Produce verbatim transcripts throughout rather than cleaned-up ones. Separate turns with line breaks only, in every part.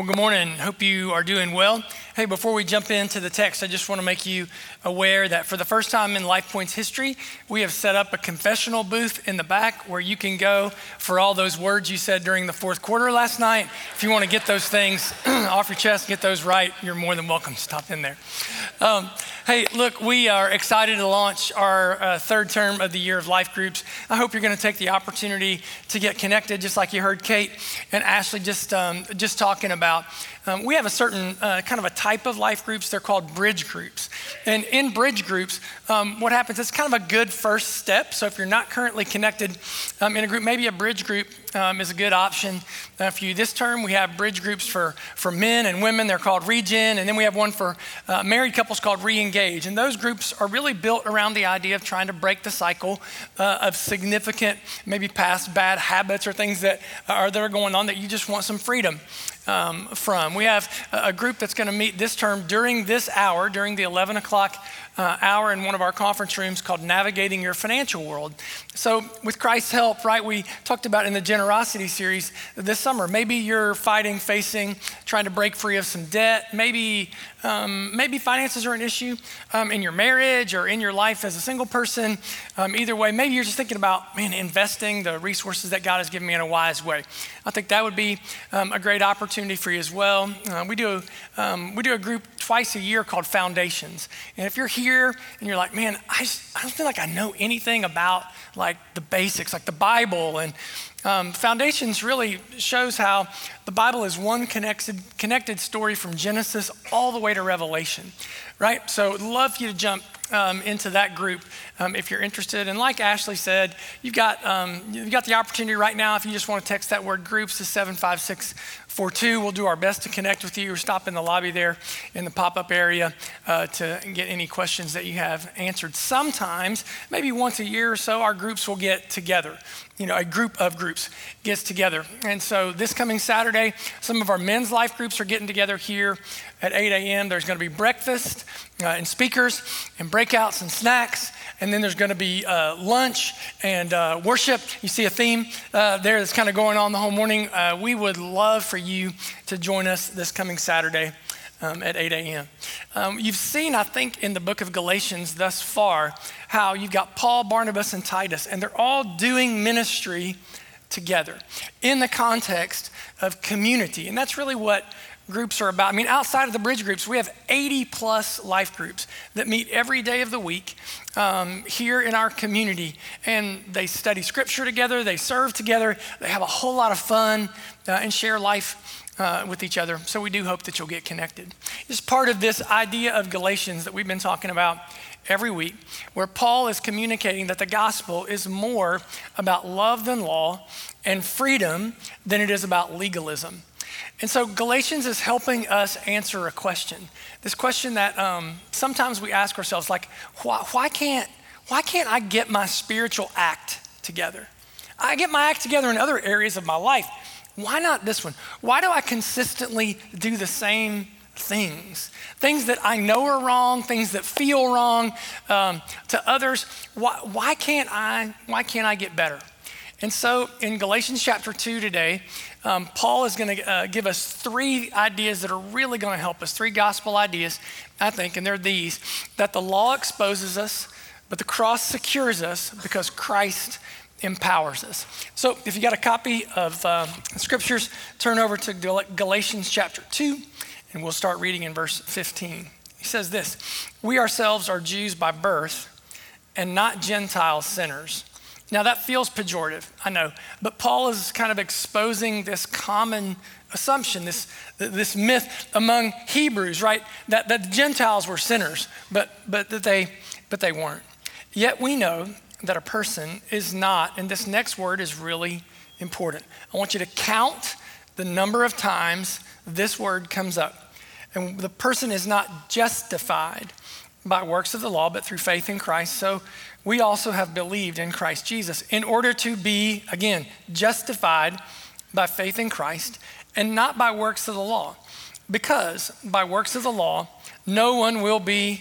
Well, good morning. Hope you are doing well. Hey, before we jump into the text, I just want to make you aware that for the first time in LifePoint's history, we have set up a confessional booth in the back where you can go for all those words you said during the fourth quarter last night. If you want to get those things off your chest, get those right, you're more than welcome to stop in there. Um, hey, look, we are excited to launch our uh, third term of the year of life groups. I hope you're going to take the opportunity to get connected, just like you heard Kate and Ashley just um, just talking about. Um, we have a certain uh, kind of a type of life groups. They're called bridge groups. And in bridge groups, um, what happens, it's kind of a good first step. So if you're not currently connected um, in a group, maybe a bridge group um, is a good option uh, for you. This term, we have bridge groups for, for men and women. They're called Regen. And then we have one for uh, married couples called Re-Engage. And those groups are really built around the idea of trying to break the cycle uh, of significant, maybe past bad habits or things that are, that are going on that you just want some freedom Um, from. We have a group that's going to meet this term during this hour, during the eleven o'clock uh, hour in one of our conference rooms called Navigating Your Financial World. So with Christ's help, right, we talked about in the generosity series this summer, maybe you're fighting, facing, trying to break free of some debt. Maybe um, maybe finances are an issue um, in your marriage or in your life as a single person. Um, either way, maybe you're just thinking about, man, investing the resources that God has given me in a wise way. I think that would be um, a great opportunity for you as well. Uh, we do um, we do a group twice a year called Foundations. And if you're here and you're like, man, I, just, I don't feel like I know anything about like the basics, like the Bible. And um, Foundations really shows how the Bible is one connected, connected story from Genesis all the way to Revelation, right? So I'd love you to jump Um, into that group um, if you're interested. And like Ashley said, you've got um, you've got the opportunity right now. If you just want to text that word groups to seven five six four two, we'll do our best to connect with you or stop in the lobby there in the pop-up area uh, to get any questions that you have answered. Sometimes, maybe once a year or so, our groups will get together. You know, a group of groups gets together. And so this coming Saturday, some of our men's life groups are getting together here at eight a.m. There's going to be breakfast uh, and speakers and breakouts and snacks. And then there's going to be uh, lunch and uh, worship. You see a theme uh, there that's kind of going on the whole morning. Uh, we would love for you to join us this coming Saturday um, at eight a.m. Um, you've seen, I think, in the book of Galatians thus far, how you've got Paul, Barnabas, and Titus, and they're all doing ministry together in the context of community. And that's really what groups are about. I mean, outside of the bridge groups, we have eighty plus life groups that meet every day of the week um, here in our community. And they study scripture together, they serve together, they have a whole lot of fun uh, and share life uh, with each other. So we do hope that you'll get connected. It's part of this idea of Galatians that we've been talking about every week, where Paul is communicating that the gospel is more about love than law and freedom than it is about legalism. And so Galatians is helping us answer a question. This question that um, sometimes we ask ourselves, like, why, why can't why can't I get my spiritual act together? I get my act together in other areas of my life. Why not this one? Why do I consistently do the same things? Things that I know are wrong, things that feel wrong um, to others. Why, why can't I? Why can't I get better? And so in Galatians chapter two today, um, Paul is going to uh, give us three ideas that are really going to help us, three gospel ideas, I think, and they're these: that the law exposes us, but the cross secures us because Christ empowers us. So if you got a copy of uh, scriptures, turn over to Galatians chapter two, and we'll start reading in verse fifteen. He says this: "We ourselves are Jews by birth and not Gentile sinners." Now that feels pejorative, I know, but Paul is kind of exposing this common assumption, this this myth among Hebrews, right? That, that the Gentiles were sinners, but but that they but they weren't. Yet we know that a person is not, and this next word is really important. I want you to count the number of times this word comes up. And the person is not justified by works of the law, but through faith in Christ. So we also have believed in Christ Jesus in order to be, again, justified by faith in Christ and not by works of the law. Because by works of the law, no one will be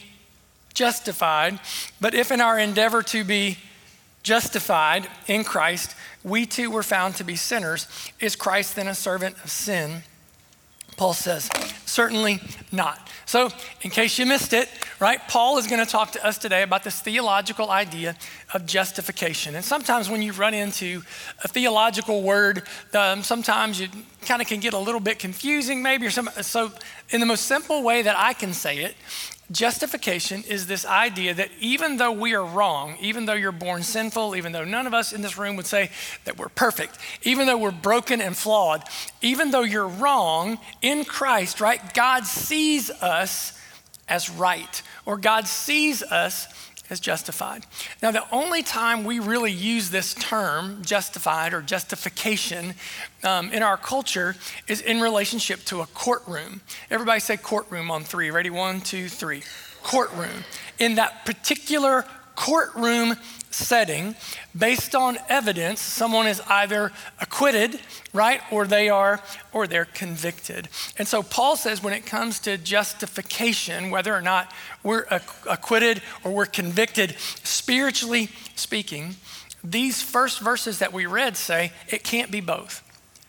justified. But if in our endeavor to be justified in Christ, we too were found to be sinners, is Christ then a servant of sin? Paul says, certainly not. So in case you missed it, right, Paul is going to talk to us today about this theological idea of justification. And sometimes when you run into a theological word, um, sometimes you kind of can get a little bit confusing maybe. Or some, so in the most simple way that I can say it, justification is this idea that even though we are wrong, even though you're born sinful, even though none of us in this room would say that we're perfect, even though we're broken and flawed, even though you're wrong, in Christ, right, God sees us as right, or God sees us as justified. Now, the only time we really use this term, justified or justification, um, in our culture is in relationship to a courtroom. Everybody say courtroom on three. Ready? One, two, three. Courtroom. In that particular courtroom setting, based on evidence, someone is either acquitted, right, or they are, or they're convicted. And so Paul says when it comes to justification, whether or not we're acquitted or we're convicted, spiritually speaking, these first verses that we read say it can't be both.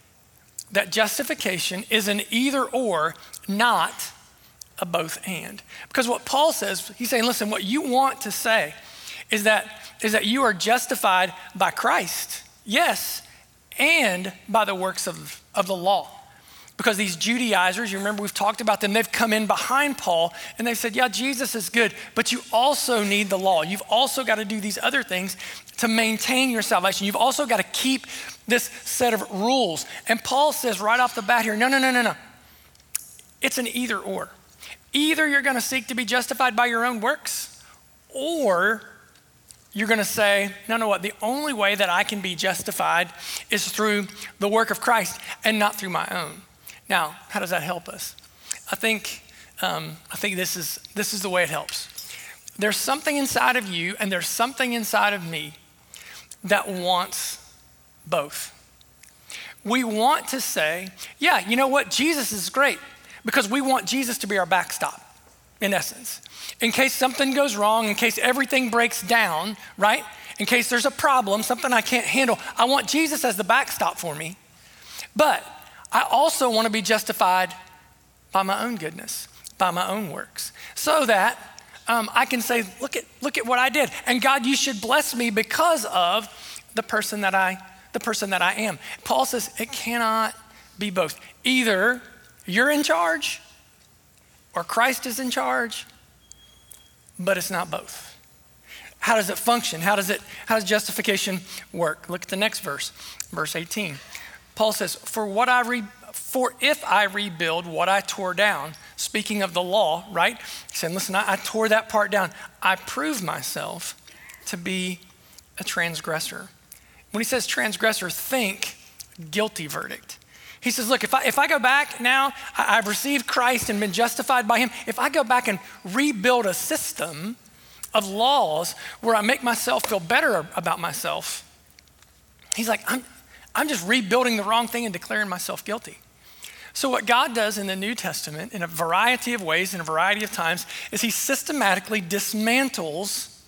That justification is an either or, not a both and. Because what Paul says, he's saying, listen, what you want to say is that is that you are justified by Christ, yes, and by the works of, of the law. Because these Judaizers, you remember we've talked about them, they've come in behind Paul and they said, yeah, Jesus is good, but you also need the law. You've also got to do these other things to maintain your salvation. You've also got to keep this set of rules. And Paul says right off the bat here, no, no, no, no, no. It's an either or. Either you're going to seek to be justified by your own works, or you're going to say, no, no, what? The only way that I can be justified is through the work of Christ and not through my own. Now, how does that help us? I think, um, I think this is this is the way it helps. There's something inside of you and there's something inside of me that wants both. We want to say, yeah, you know what? Jesus is great, because we want Jesus to be our backstop, in essence. In case something goes wrong, in case everything breaks down, right? In case there's a problem, something I can't handle, I want Jesus as the backstop for me. But I also want to be justified by my own goodness, by my own works, so that um, I can say, look at look at what I did, and God, you should bless me because of the person that I the person that I am. Paul says it cannot be both. Either you're in charge, or Christ is in charge. But it's not both. How does it function? How does it, how does justification work? Look at the next verse, verse eighteen. Paul says, for what I re, for if I rebuild what I tore down, speaking of the law, right? He said, listen, I, I tore that part down. I prove myself to be a transgressor. When he says transgressor, think guilty verdict. He says, look, if I, if I go back now, I, I've received Christ and been justified by him. If I go back and rebuild a system of laws where I make myself feel better about myself, he's like, I'm, I'm just rebuilding the wrong thing and declaring myself guilty. So what God does in the New Testament in a variety of ways, in a variety of times, is he systematically dismantles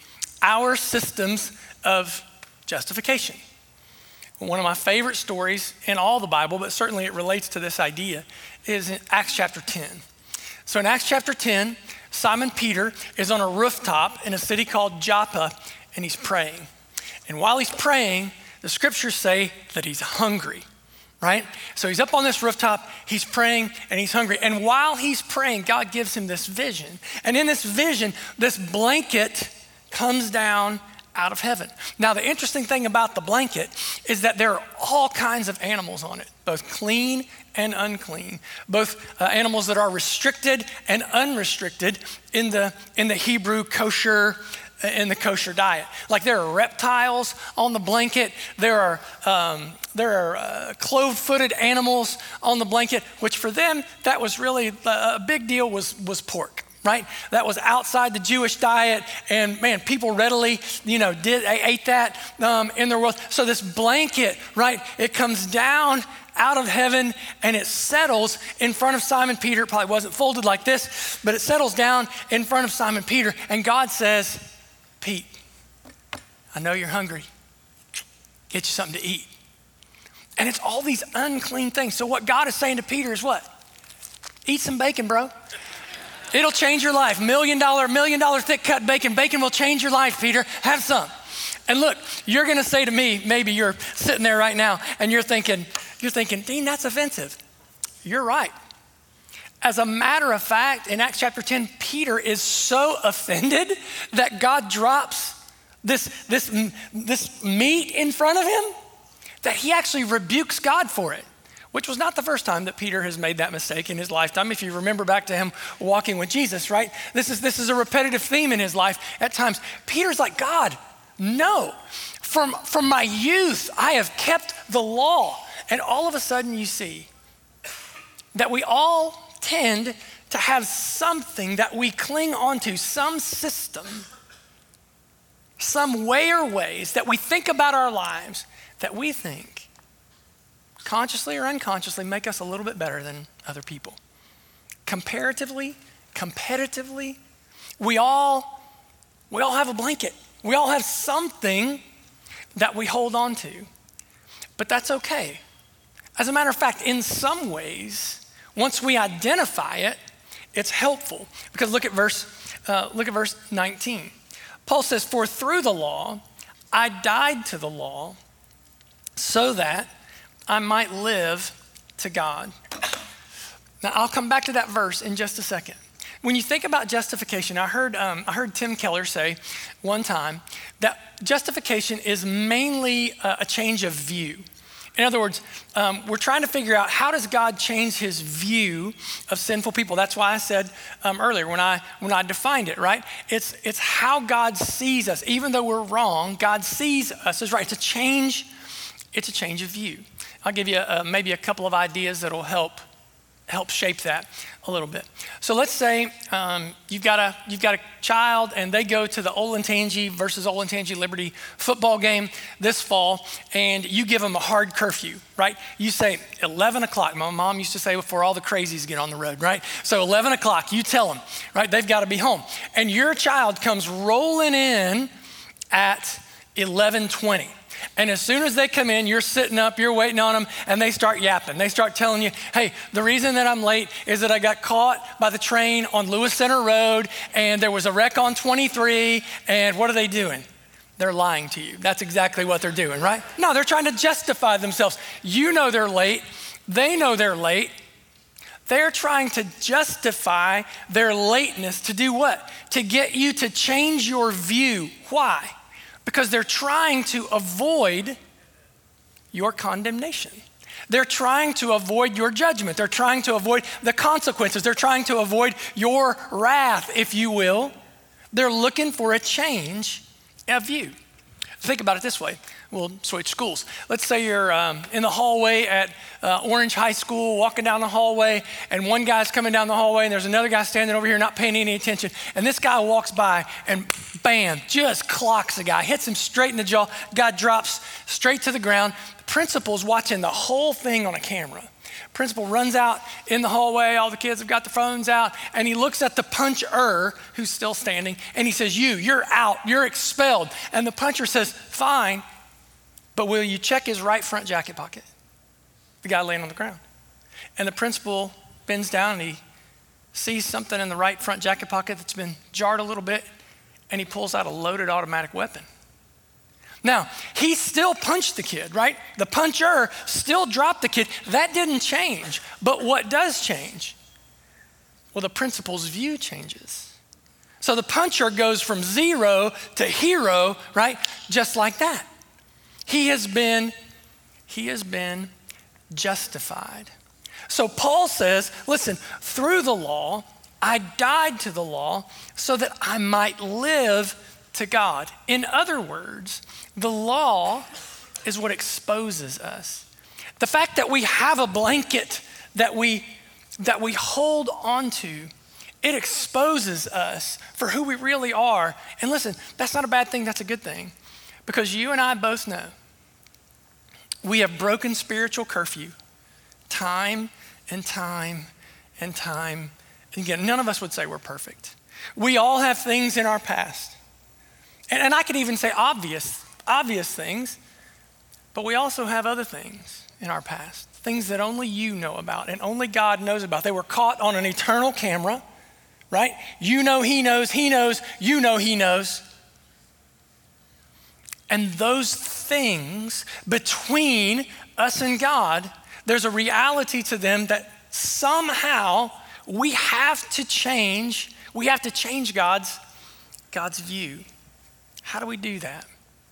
our systems of justification. One of my favorite stories in all the Bible, but certainly it relates to this idea, is in Acts chapter ten. So in Acts chapter ten, Simon Peter is on a rooftop in a city called Joppa, and he's praying. And while he's praying, the scriptures say that he's hungry, right? So he's up on this rooftop, he's praying, and he's hungry. And while he's praying, God gives him this vision. And in this vision, this blanket comes down out of heaven. Now, the interesting thing about the blanket is that there are all kinds of animals on it, both clean and unclean, both uh, animals that are restricted and unrestricted in the in the Hebrew kosher in the kosher diet. Like there are reptiles on the blanket, there are um, there are uh, clove-footed animals on the blanket, which for them that was really uh, a big deal was was pork. Right? That was outside the Jewish diet, and man, people readily, you know, did ate that um, in their world. So this blanket, right, it comes down out of heaven and it settles in front of Simon Peter. It probably wasn't folded like this, but it settles down in front of Simon Peter, and God says, Pete, I know you're hungry. Get you something to eat. And it's all these unclean things. So what God is saying to Peter is what? Eat some bacon, bro. It'll change your life. Million dollar, million dollar thick cut bacon. Bacon will change your life, Peter. Have some. And look, you're gonna say to me, maybe you're sitting there right now and you're thinking, you're thinking, Dean, that's offensive. You're right. As a matter of fact, in Acts chapter ten, Peter is so offended that God drops this, this, this meat in front of him that he actually rebukes God for it, which was not the first time that Peter has made that mistake in his lifetime. If you remember back to him walking with Jesus, right? This is, this is a repetitive theme in his life at times. Peter's like, God, no. From, from my youth, I have kept the law. And all of a sudden you see that we all tend to have something that we cling onto, some system, some way or ways that we think about our lives that we think, consciously or unconsciously, make us a little bit better than other people. Comparatively, competitively, we all, we all have a blanket. We all have something that we hold on to, but that's okay. As a matter of fact, in some ways, once we identify it, it's helpful. Because look at verse, uh, look at verse nineteen. Paul says, for through the law, I died to the law so that I might live to God. Now, I'll come back to that verse in just a second. When you think about justification, I heard, um, I heard Tim Keller say one time that justification is mainly a, a change of view. In other words, um, we're trying to figure out how does God change his view of sinful people. That's why I said um, earlier when I when I defined it, right? It's it's how God sees us. Even though we're wrong, God sees us as right. It's a change. It's a change of view. I'll give you a, maybe a couple of ideas that'll help help shape that a little bit. So let's say um, you've got a you've got a child and they go to the Olentangy versus Olentangy Liberty football game this fall, and you give them a hard curfew, right? You say eleven o'clock. My mom used to say before all the crazies get on the road, right? So eleven o'clock, you tell them, right? They've got to be home, and your child comes rolling in at eleven twenty. And as soon as they come in, you're sitting up, you're waiting on them, and they start yapping. They start telling you, hey, the reason that I'm late is that I got caught by the train on Lewis Center Road, and there was a wreck on twenty-three, and what are they doing? They're lying to you. That's exactly what they're doing, right? No, they're trying to justify themselves. You know they're late. They know they're late. They're trying to justify their lateness to do what? To get you to change your view. Why? Because they're trying to avoid your condemnation. They're trying to avoid your judgment. They're trying to avoid the consequences. They're trying to avoid your wrath, if you will. They're looking for a change of view. Think about it this way. We'll switch schools. Let's say you're um, in the hallway at uh, Orange High School, walking down the hallway, and one guy's coming down the hallway, and there's another guy standing over here not paying any attention. And this guy walks by, and bam, just clocks the guy, hits him straight in the jaw. Guy drops straight to the ground. The principal's watching the whole thing on a camera. Principal runs out in the hallway. All the kids have got their phones out, and he looks at the puncher who's still standing, and he says, you, you're out, you're expelled. And the puncher says, fine, but will you check his right front jacket pocket? The guy laying on the ground. And the principal bends down and he sees something in the right front jacket pocket that's been jarred a little bit, and he pulls out a loaded automatic weapon. Now, he still punched the kid, right? The puncher still dropped the kid. That didn't change. But what does change? Well, the principal's view changes. So the puncher goes from zero to hero, right? Just like that. He has been, he has been justified. So Paul says, listen, through the law, I died to the law so that I might live to God. In other words, the law is what exposes us. The fact that we have a blanket that we that we hold onto, it exposes us for who we really are. And listen, that's not a bad thing, that's a good thing. Because you and I both know we have broken spiritual curfew time and time and time and again. None of us would say we're perfect. We all have things in our past. And, and I could even say obvious, obvious things, but we also have other things in our past. things that only you know about and only God knows about. They were caught on an eternal camera, right? You know he knows, he knows, you know he knows. And those things between us and God, there's a reality to them that somehow we have to change. We have to change God's, God's view. How do we do that?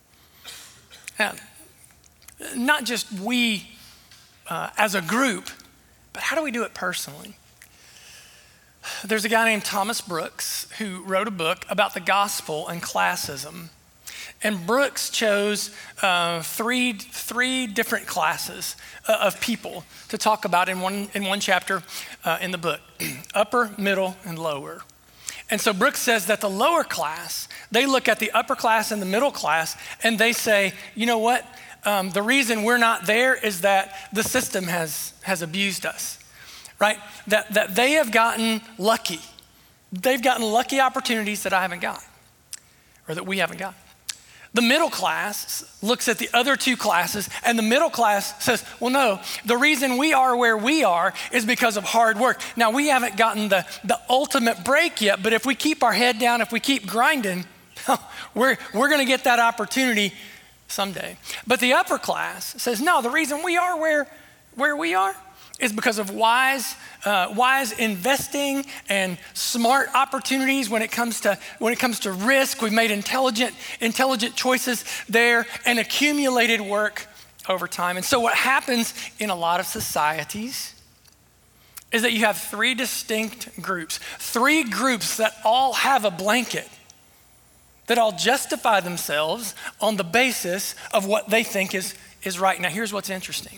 Now, not just we uh, as a group, but how do we do it personally? There's a guy named Thomas Brooks who wrote a book about the gospel and classism. And Brooks chose uh, three, three different classes uh, of people to talk about in one, in one chapter uh, in the book, upper, middle, and lower. And so Brooks says that the lower class, they look at the upper class and the middle class, and they say, you know what? Um, the reason we're not there is that the system has, has abused us, right? That, that they have gotten lucky. They've gotten lucky opportunities that I haven't got, or that we haven't got. The middle class looks at the other two classes, and the middle class says, well, no, the reason we are where we are is because of hard work. Now, we haven't gotten the, the ultimate break yet, but if we keep our head down, if we keep grinding, we're, we're gonna get that opportunity someday. But the upper class says, no, the reason we are where, where we are is because of wise, uh, wise investing and smart opportunities when it comes to when it comes to risk. We've made intelligent, intelligent choices there and accumulated work over time. And so what happens in a lot of societies is that you have three distinct groups, three groups that all have a blanket, that all justify themselves on the basis of what they think is, is right. Now, here's what's interesting.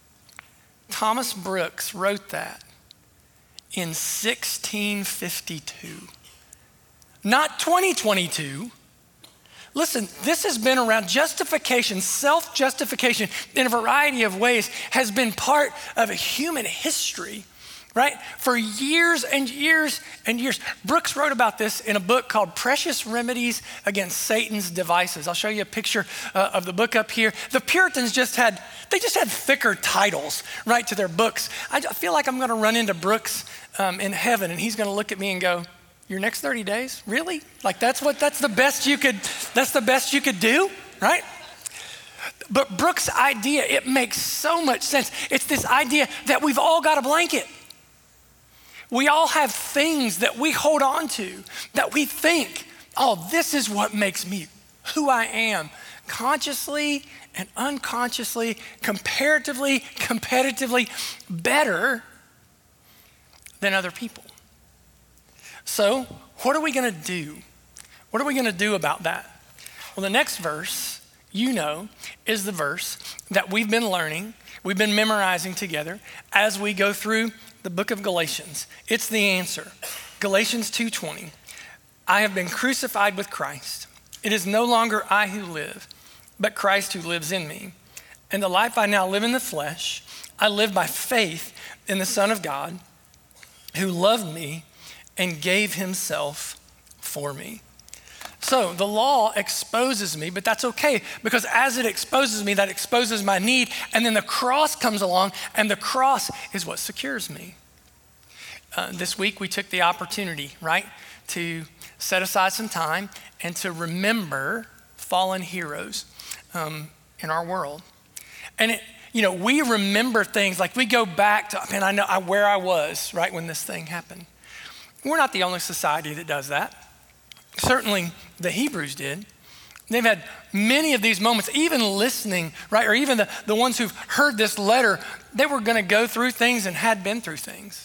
Thomas Brooks wrote that in sixteen fifty-two, not twenty twenty-two. Listen, this has been around. Justification, self-justification in a variety of ways has been part of human history, right? For years and years and years. Brooks wrote about this in a book called Precious Remedies Against Satan's Devices. I'll show you a picture uh, of the book up here. The Puritans just had, they just had thicker titles, right, to their books. I feel like I'm gonna run into Brooks um, in heaven, and he's gonna look at me and go, your next thirty days, really? Like that's what, that's the best you could, that's the best you could do, right? But Brooks' idea, it makes so much sense. It's this idea that we've all got a blanket. We all have things that we hold on to, that we think, oh, this is what makes me who I am, consciously and unconsciously, comparatively, competitively better than other people. So what are we gonna do? What are we gonna do about that? Well, the next verse, you know, is the verse that we've been learning, we've been memorizing together as we go through the book of Galatians. It's the answer. Galatians two twenty. I have been crucified with Christ. It is no longer I who live, but Christ who lives in me. And the life I now live in the flesh, I live by faith in the Son of God, who loved me and gave himself for me. So the law exposes me, but that's okay, because as it exposes me, that exposes my need, and then the cross comes along, and the cross is what secures me. Uh, this week we took the opportunity, right, to set aside some time and to remember fallen heroes um, in our world. And it, you know, we remember things, like we go back to, man, I know I, where I was, right, when this thing happened. We're not the only society that does that. Certainly the Hebrews did. They've had many of these moments, even listening, right? Or even the, the ones who've heard this letter, they were gonna go through things and had been through things.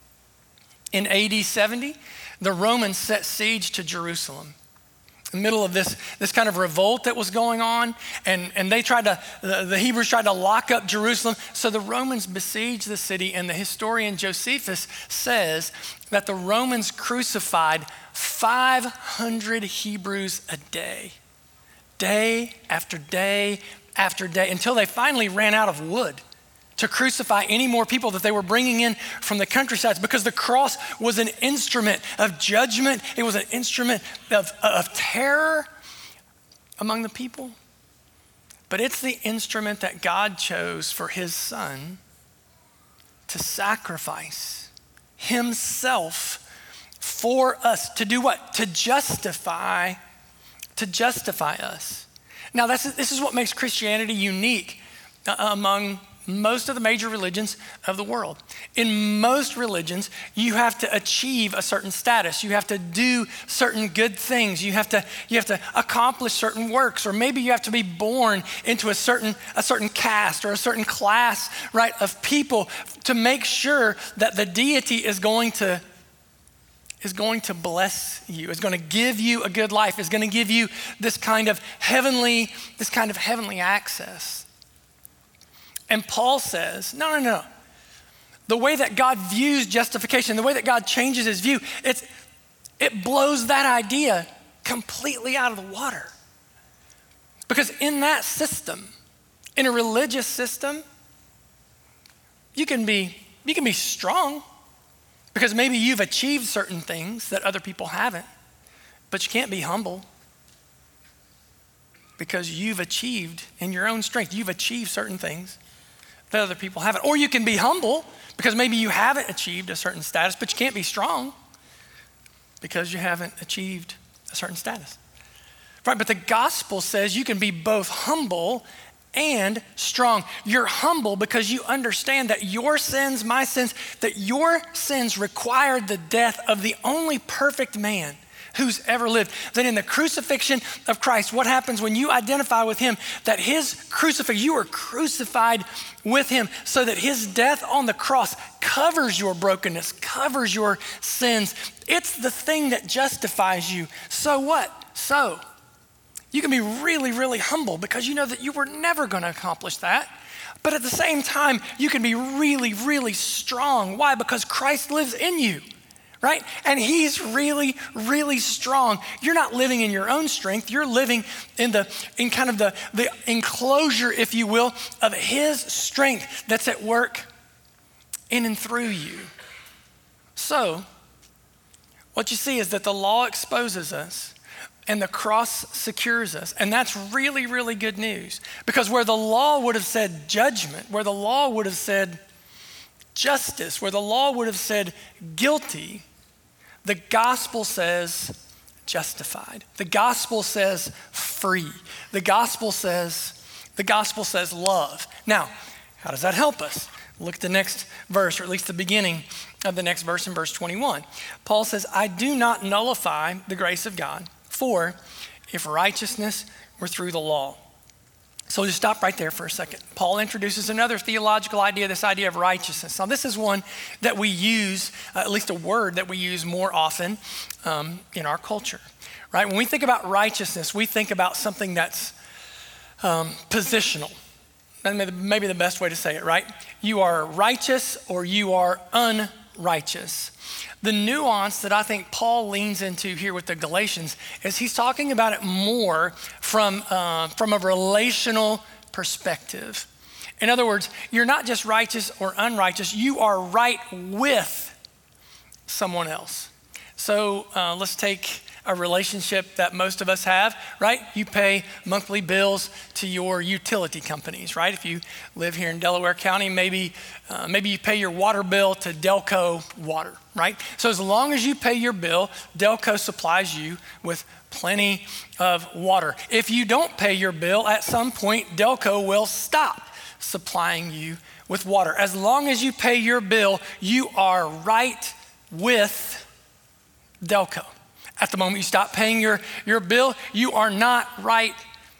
In A D seventy, the Romans set siege to Jerusalem. In the middle of this, this kind of revolt that was going on, and, and they tried to, the, the Hebrews tried to lock up Jerusalem. So the Romans besieged the city, and the historian Josephus says that the Romans crucified five hundred Hebrews a day, day after day after day, until they finally ran out of wood to crucify any more people that they were bringing in from the countrysides, because the cross was an instrument of judgment. It was an instrument of, of terror among the people. But it's the instrument that God chose for his son to sacrifice himself for us. To do what? To justify, to justify us. Now, that's, this is what makes Christianity unique uh, among most of the major religions of the world. In most religions, you have to achieve a certain status. You have to do certain good things. You have to, you have to accomplish certain works, or maybe you have to be born into a certain, a certain caste or a certain class, right, of people to make sure that the deity is going to is going to bless you, is going to give you a good life, is going to give you this kind of heavenly, this kind of heavenly access. And Paul says, no, no, no. The way that God views justification, the way that God changes his view, it's, it blows that idea completely out of the water. Because in that system, in a religious system, you can be, you can be strong because maybe you've achieved certain things that other people haven't, but you can't be humble because you've achieved in your own strength, you've achieved certain things that other people haven't. Or you can be humble because maybe you haven't achieved a certain status, but you can't be strong because you haven't achieved a certain status. Right, but the gospel says you can be both humble and strong. You're humble because you understand that your sins, my sins, that your sins required the death of the only perfect man who's ever lived. That in the crucifixion of Christ, what happens when you identify with him, that his crucifixion, you are crucified with him so that his death on the cross covers your brokenness, covers your sins. It's the thing that justifies you. So what? So you can be really, really humble because you know that you were never going to accomplish that. But at the same time, you can be really, really strong. Why? Because Christ lives in you. Right? And he's really, really strong. You're not living in your own strength. You're living in the in kind of the, the enclosure, if you will, of his strength that's at work in and through you. So, what you see is that the law exposes us and the cross secures us. And that's really, really good news. Because where the law would have said judgment, where the law would have said justice, where the law would have said guilty, the gospel says justified. The gospel says free. The gospel says, the gospel says love. Now, how does that help us? Look at the next verse, or at least the beginning of the next verse in verse twenty-one. Paul says, I do not nullify the grace of God, for if righteousness were through the law. So just stop right there for a second. Paul introduces another theological idea, this idea of righteousness. Now this is one that we use, uh, at least a word that we use more often um, in our culture, right? When we think about righteousness, we think about something that's um, positional. That may be the best way to say it, right? You are righteous or you are unrighteous. The nuance that I think Paul leans into here with the Galatians is he's talking about it more from, uh, from a relational perspective. In other words, you're not just righteous or unrighteous, you are right with someone else. So uh, let's take a relationship that most of us have, right? You pay monthly bills to your utility companies, right? If you live here in Delaware County, maybe uh, maybe you pay your water bill to Delco Water, right? So as long as you pay your bill, Delco supplies you with plenty of water. If you don't pay your bill, at some point, Delco will stop supplying you with water. As long as you pay your bill, you are right with Delco. At the moment you stop paying your, your bill, you are not right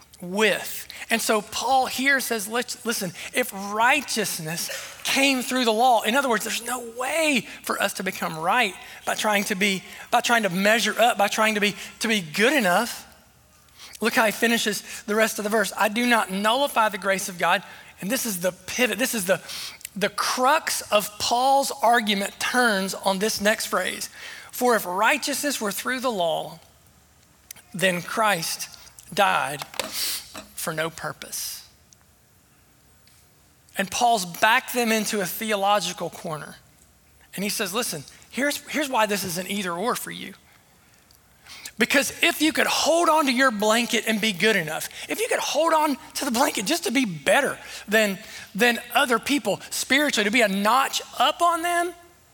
with. And so Paul here says, listen, if righteousness came through the law, in other words, there's no way for us to become right by trying to be, by trying to measure up, by trying to be, to be good enough. Look how he finishes the rest of the verse. I do not nullify the grace of God. And this is the pivot. This is the, the crux of Paul's argument turns on this next phrase. For if righteousness were through the law, then Christ died for no purpose. And Paul's backed them into a theological corner. And he says, listen, here's, here's why this is an either or for you. Because if you could hold on to your blanket and be good enough, if you could hold on to the blanket just to be better than, than other people spiritually, to be a notch up on them,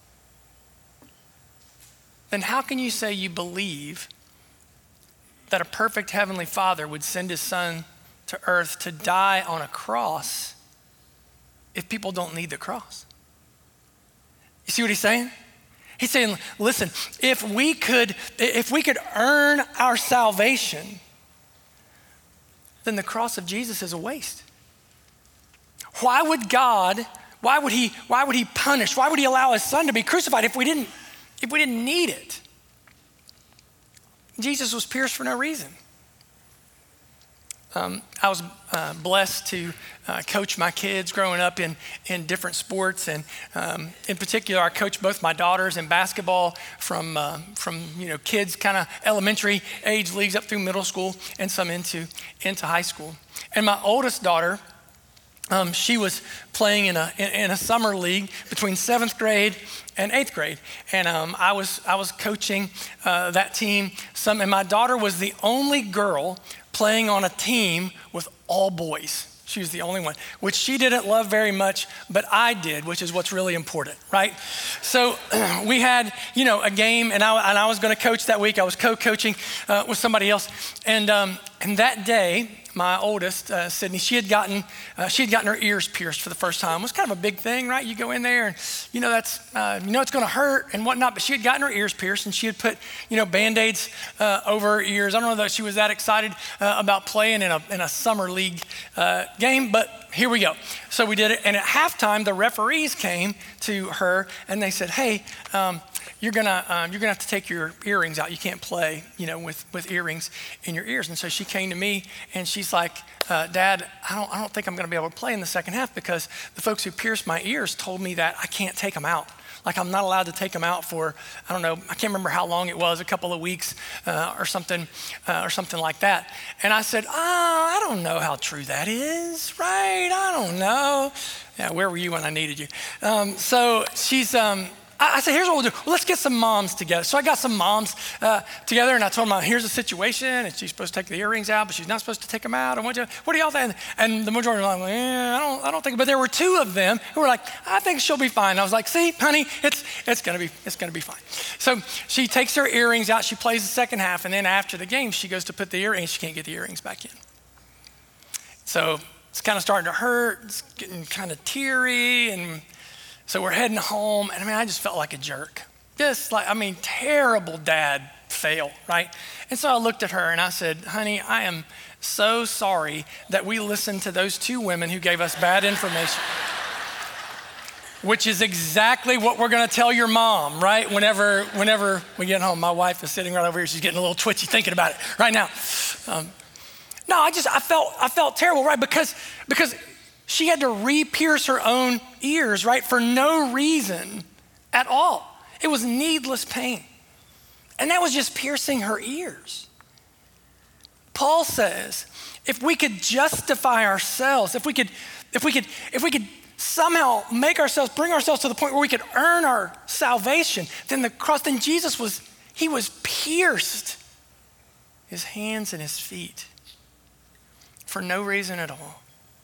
then how can you say you believe that a perfect heavenly Father would send his son to earth to die on a cross if people don't need the cross? You see what he's saying? He's saying, listen, if we could, if we could earn our salvation, then the cross of Jesus is a waste. Why would God, why would he, why would he punish, why would he allow his son to be crucified if we didn't, if we didn't need it? Jesus was pierced for no reason. Um, I was uh, blessed to uh, coach my kids growing up in, in different sports, and um, in particular, I coached both my daughters in basketball from uh, from you know kids kind of elementary age leagues up through middle school, and some into into high school. And my oldest daughter, um, she was playing in a in, in a summer league between seventh grade and eighth grade, and um, I was I was coaching uh, that team. Some, and my daughter was the only girl playing on a team with all boys. She was the only one, which she didn't love very much, but I did, which is what's really important, right? So we had, you know, a game, and I, and I was going to coach that week. I was co-coaching uh, with somebody else, and um, and that day, my oldest, uh, Sydney, she had gotten uh, she had gotten her ears pierced for the first time. It was kind of a big thing, right? You go in there, and you know that's uh, you know it's going to hurt and whatnot. But she had gotten her ears pierced, and she had put you know Band-Aids uh, over her ears. I don't know that she was that excited uh, about playing in a in a summer league uh, game, but here we go. So we did it, and at halftime, the referees came to her and they said, "Hey." Um, You're gonna um, you're gonna have to take your earrings out. You can't play, you know, with, with earrings in your ears. And so she came to me and she's like, uh, "Dad, I don't I don't think I'm gonna be able to play in the second half because the folks who pierced my ears told me that I can't take them out. Like I'm not allowed to take them out for I don't know. I can't remember how long it was, a couple of weeks uh, or something uh, or something like that." And I said, "Oh, I don't know how true that is, right? I don't know." Yeah, where were you when I needed you? Um, so she's. Um, I said, "Here's what we'll do. Well, let's get some moms together." So I got some moms uh, together, and I told them, "Here's the situation, and she's supposed to take the earrings out, but she's not supposed to take them out. And what, do, what do y'all think?" And the majority were like, well, yeah, I don't, I don't think. But there were two of them who were like, "I think she'll be fine." I was like, "See, honey, it's it's gonna be it's gonna be fine." So she takes her earrings out. She plays the second half, and then after the game, she goes to put the earrings. She can't get the earrings back in. So it's kind of starting to hurt. It's getting kind of teary, and so we're heading home, and I mean, I just felt like a jerk. Just like, I mean, terrible dad fail, right? And so I looked at her and I said, "Honey, I am so sorry that we listened to those two women who gave us bad information." Which is exactly what we're gonna tell your mom, right? Whenever, whenever we get home. My wife is sitting right over here. She's getting a little twitchy thinking about it right now. Um, no, I just, I felt, I felt terrible, right? Because, because she had to re-pierce her own ears, right? For no reason at all. It was needless pain. And that was just piercing her ears. Paul says, if we could justify ourselves, if we could, if we could, if we could somehow make ourselves, bring ourselves to the point where we could earn our salvation, then the cross, then Jesus was, he was pierced, his hands and his feet, for no reason at all.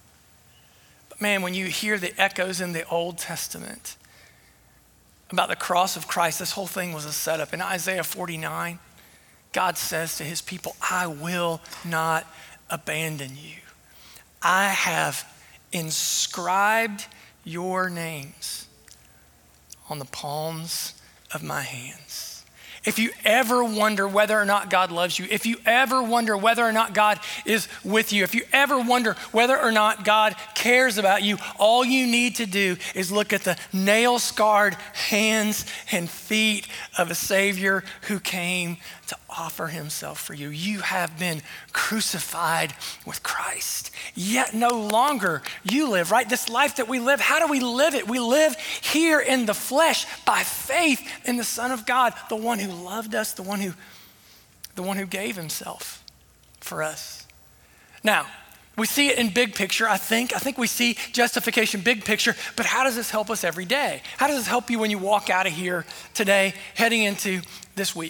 Man, when you hear the echoes in the Old Testament about the cross of Christ, this whole thing was a setup. In Isaiah forty-nine, God says to his people, "I will not abandon you. I have inscribed your names on the palms of my hands." If you ever wonder whether or not God loves you, if you ever wonder whether or not God is with you, if you ever wonder whether or not God cares about you, all you need to do is look at the nail-scarred hands and feet of a Savior who came to offer himself for you. You have been crucified with Christ, yet no longer you live, right? This life that we live, how do we live it? We live here in the flesh by faith in the Son of God, the one who loved us, the one who, the one who gave himself for us. Now, we see it in big picture, I think. I think we see justification big picture, but how does this help us every day? How does this help you when you walk out of here today, heading into this week?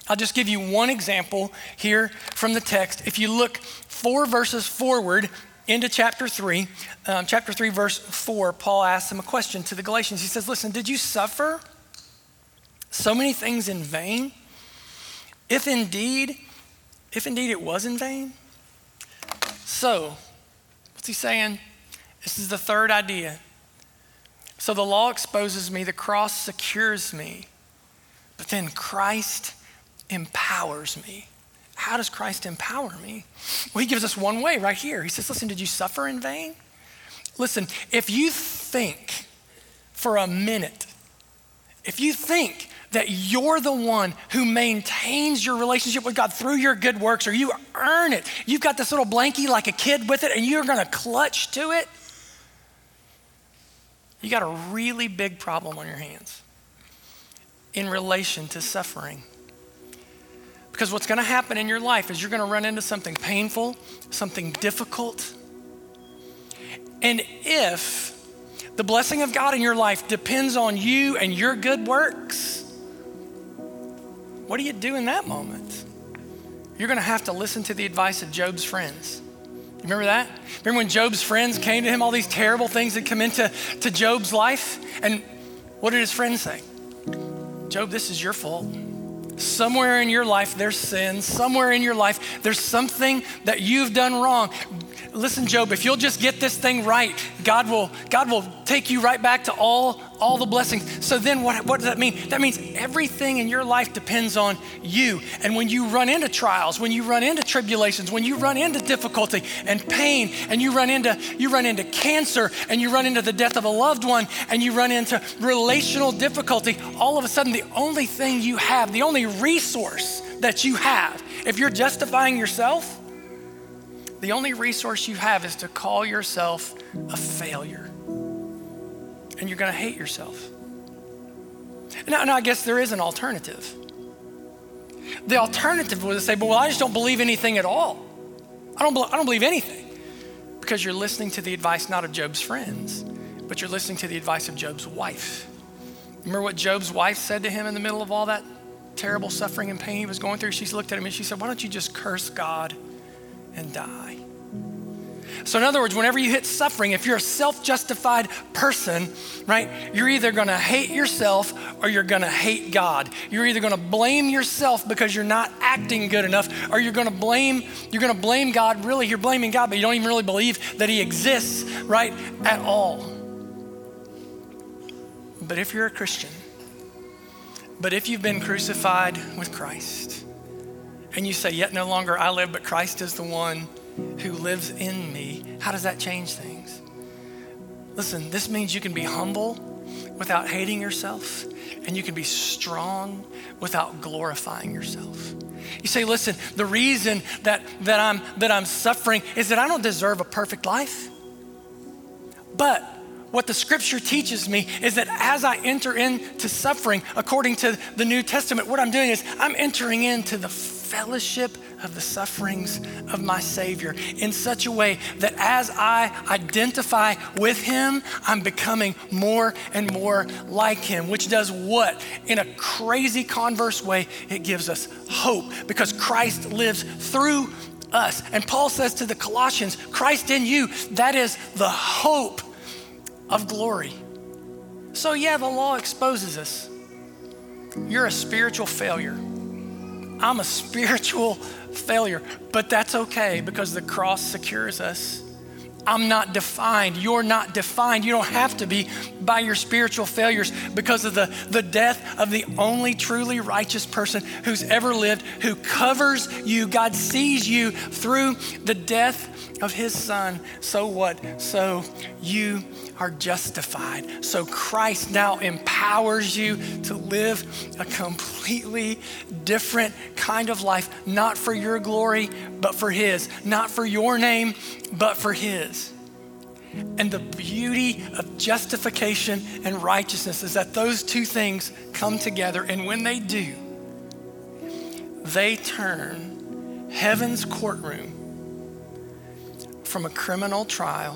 I'll just give you one example here from the text. If you look four verses forward into chapter three, um, chapter three, verse four, Paul asks him a question to the Galatians. He says, listen, did you suffer so many things in vain? If indeed, if indeed it was in vain. So, what's he saying? This is the third idea. So the law exposes me, the cross secures me, but then Christ empowers me. How does Christ empower me? Well, he gives us one way right here. He says, listen, did you suffer in vain? Listen, if you think for a minute, if you think that you're the one who maintains your relationship with God through your good works, or you earn it, you've got this little blankie like a kid with it, and you're gonna clutch to it, you got a really big problem on your hands in relation to suffering. Because what's gonna happen in your life is you're gonna run into something painful, something difficult. And if the blessing of God in your life depends on you and your good works, what do you do in that moment? You're gonna have to listen to the advice of Job's friends. You remember that? Remember when Job's friends came to him, all these terrible things had come into to Job's life? And what did his friends say? Job, this is your fault. Somewhere in your life, there's sin. Somewhere in your life, there's something that you've done wrong. Listen, Job, if you'll just get this thing right, God will, God will take you right back to all, all the blessings. So then what, what does that mean? That means everything in your life depends on you. And when you run into trials, when you run into tribulations, when you run into difficulty and pain, and you run into, you run into cancer, and you run into the death of a loved one, and you run into relational difficulty, all of a sudden the only thing you have, the only resource that you have, if you're justifying yourself, the only resource you have is to call yourself a failure. And you're gonna hate yourself. Now, now I guess there is an alternative. The alternative was to say, but well, I just don't believe anything at all. I don't, I don't believe anything. Because you're listening to the advice not of Job's friends, but you're listening to the advice of Job's wife. Remember what Job's wife said to him in the middle of all that terrible suffering and pain he was going through? She looked at him and she said, why don't you just curse God and die? So in other words, whenever you hit suffering, if you're a self-justified person, right, you're either gonna hate yourself or you're gonna hate God. You're either gonna blame yourself because you're not acting good enough, or you're gonna blame, you're gonna blame God. Really, you're blaming God, but you don't even really believe that he exists, right, at all. But if you're a Christian, but if you've been crucified with Christ, and you say, yet no longer I live, but Christ is the one who lives in me, how does that change things? Listen, this means you can be humble without hating yourself, and you can be strong without glorifying yourself. You say, listen, the reason that, that, I'm, that I'm suffering is that I don't deserve a perfect life. But what the scripture teaches me is that as I enter into suffering, according to the New Testament, what I'm doing is I'm entering into the fellowship of the sufferings of my Savior in such a way that as I identify with him, I'm becoming more and more like him, which does what? In a crazy converse way, it gives us hope because Christ lives through us. And Paul says to the Colossians, Christ in you, that is the hope of glory. So yeah, the law exposes us. You're a spiritual failure. I'm a spiritual failure, but that's okay because the cross secures us. I'm not defined. You're not defined. You don't have to be by your spiritual failures because of the, the death of the only truly righteous person who's ever lived, who covers you. God sees you through the death of his son. So what? So you are justified. So Christ now empowers you to live a completely different kind of life, not for your glory, but for his, not for your name, but for his. And the beauty of justification and righteousness is that those two things come together, and when they do, they turn heaven's courtroom from a criminal trial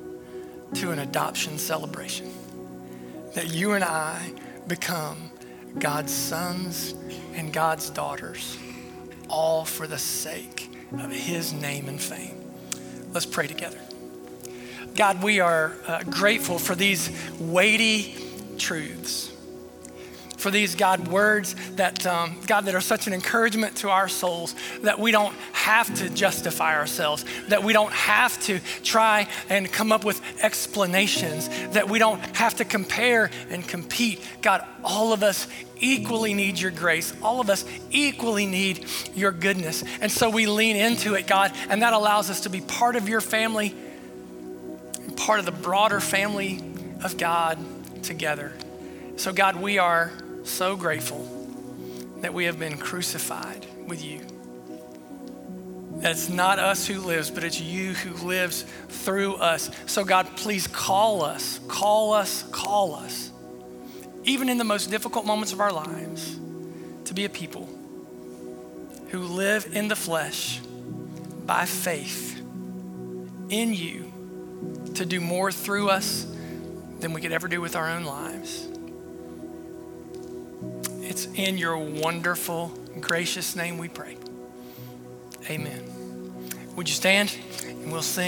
to an adoption celebration. That you and I become God's sons and God's daughters, all for the sake of his name and fame. Let's pray together. God, we are uh, grateful for these weighty truths, for these, God, words that, um, God, that are such an encouragement to our souls, that we don't have to justify ourselves, that we don't have to try and come up with explanations, that we don't have to compare and compete. God, all of us equally need your grace. All of us equally need your goodness. And so we lean into it, God, and that allows us to be part of your family, and part of the broader family of God together. So God, we are so grateful that we have been crucified with you. That it's not us who lives, but it's you who lives through us. So God, please call us, call us, call us, even in the most difficult moments of our lives, to be a people who live in the flesh by faith in you, to do more through us than we could ever do with our own lives. It's in your wonderful, gracious name we pray. Amen. Would you stand and we'll sing.